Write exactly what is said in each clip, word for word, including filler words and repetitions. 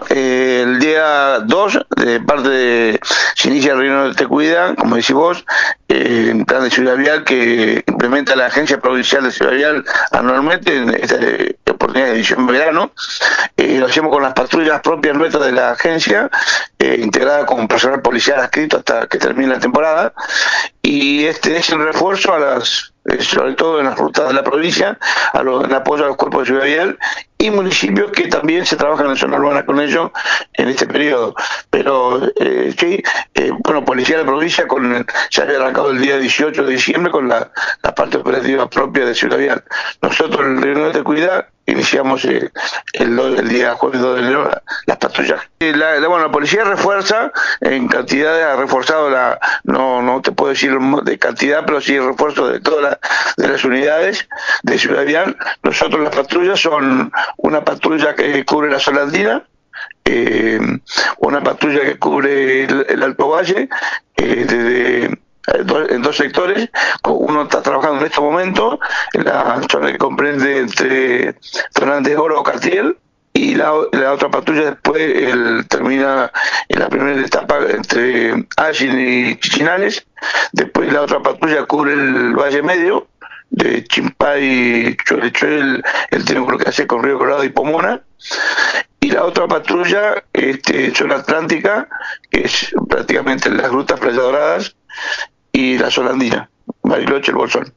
eh, el día dos, de parte de, se inicia el reunión de Te Cuida, como decís vos, eh, en plan de seguridad vial que implementa la Agencia Provincial de Seguridad Vial anualmente en esta eh, oportunidad de diciembre-verano. Eh, lo hacemos con las patrullas propias nuestras de la agencia, eh, integrada con personal policial adscrito hasta que termine la temporada, y este es el refuerzo a las, eh, sobre todo en las rutas de la provincia, a los, en apoyo a los cuerpos de seguridad vial y municipios que también se trabajan en zona urbana con ellos en este periodo. Pero eh, sí, eh, bueno, Policía de la Provincia con, ya había arrancado el día dieciocho de diciembre con la, la parte operativa propia de Ciudad Vial. Nosotros en el Reino de Cuidar iniciamos eh, el, el día jueves dos de enero las patrullas. La, la, bueno, la policía refuerza en cantidad, ha reforzado la, no, no te puedo decir de cantidad, pero sí refuerzo de todas la, de las unidades de Ciudad Vial. Nosotros las patrullas son una patrulla que cubre la zona andina, eh, una patrulla que cubre el, el Alto Valle, eh, desde en dos sectores. Uno está trabajando en este momento en la zona que comprende entre Fernández Oro o Cartier, y la, la otra patrulla después el, termina en la primera etapa entre Allin y Chichinales. Después la otra patrulla cubre el Valle Medio de Chimpay, Cholechuel, el triángulo que hace con Río Colorado y Pomona, y la otra patrulla, este, zona atlántica, que es prácticamente las grutas Playa Doradas y la zona andina, Bariloche, el Bolsón.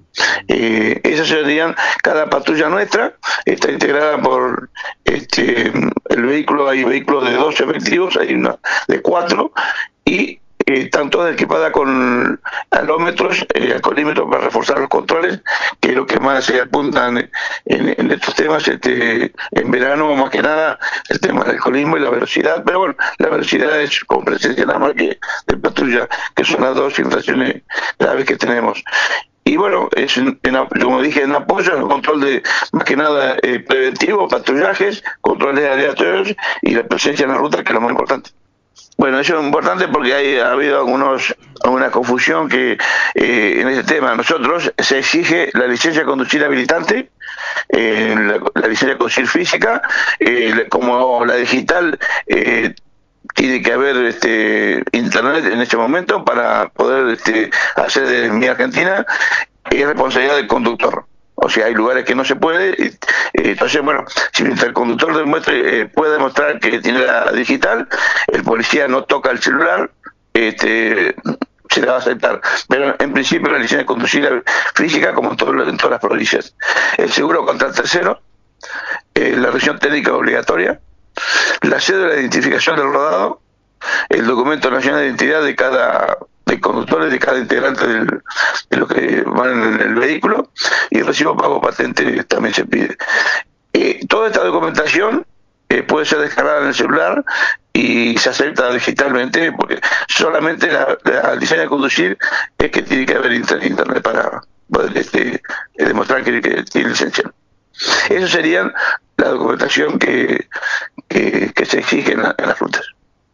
Eh, esas serían, cada patrulla nuestra está integrada por este el vehículo, hay vehículos de dos efectivos, hay una de cuatro, y eh, están todas equipadas con alómetros, eh, alcoholímetros para reforzar los controles, que es lo que más se apuntan en, en, en estos temas, este, en verano más que nada, el tema del alcoholismo y la velocidad. Pero bueno, la velocidad es con presencia nada más que de patrulla, que son las dos infracciones graves que tenemos. Y bueno, es en, en, como dije, en apoyo, en el control de, más que nada, eh, preventivo, patrullajes, controles aleatorios y la presencia en la ruta, que es lo más importante. Bueno, eso es importante porque hay, ha habido algunos, alguna confusión que eh, en ese tema. Nosotros se exige la licencia de conducir habilitante, eh, la, la licencia de conducir física, eh, como la digital. Eh, tiene que haber este internet en este momento para poder este, hacer de Mi Argentina, es responsabilidad del conductor. O sea, hay lugares que no se puede. Eh, entonces, bueno, si mientras el conductor demuestre, eh, puede demostrar que tiene la digital, el policía no toca el celular, este, se le va a aceptar. Pero en principio la licencia de conducir física, como en, todo, en todas las provincias. El seguro contra el tercero, eh, la revisión técnica obligatoria, la cédula de identificación del rodado, el documento nacional de identidad de cada de conductores, de cada integrante del, de los que van en el vehículo, y el recibo pago patente también se pide. Eh, toda esta documentación eh, puede ser descargada en el celular y se acepta digitalmente, porque solamente la, la licencia de conducir es que tiene que haber internet para poder este, demostrar que, que tiene licencia. Eso serían la documentación que, que, que se exige en, la, en las rutas.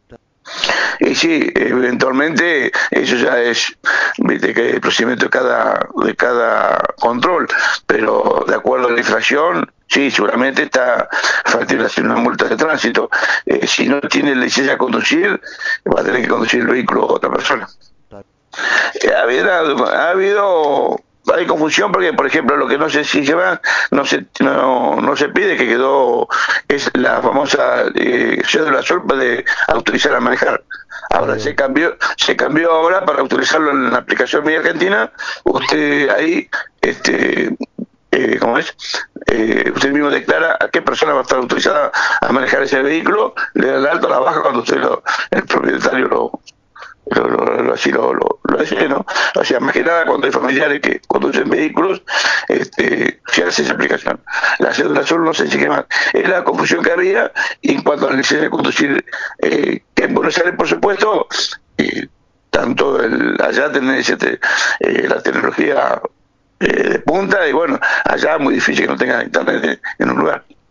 Y sí, eventualmente eso ya es, viste, que el procedimiento de cada, de cada control, pero de acuerdo a la infracción, sí, seguramente está factible hacer una multa de tránsito. Eh, si no tiene licencia de conducir, va a tener que conducir el vehículo otra persona. Eh, ha, habido, ha habido hay confusión porque, por ejemplo, lo que no se exige más, no se no, no se pide, que quedó, es la famosa eh, cédula azul de autorizar a manejar. Ahora se cambió, se cambió ahora para autorizarlo en la aplicación Mi Argentina. Usted ahí, este, eh, ¿cómo es? Eh, usted mismo declara a qué persona va a estar autorizada a manejar ese vehículo, le da el alto, la baja cuando usted lo, el propietario lo Lo, lo, lo, así lo, lo, lo hace, ¿no? O sea, más que nada cuando hay familiares que conducen vehículos, este, se hace esa aplicación. La cédula azul no se sigue más. Es la confusión que había, y en cuanto a la licencia de conducir, eh, que en Buenos Aires, por supuesto, eh, tanto el, allá tenés este, eh, la tecnología eh, de punta, y bueno, allá es muy difícil que no tenga internet en un lugar.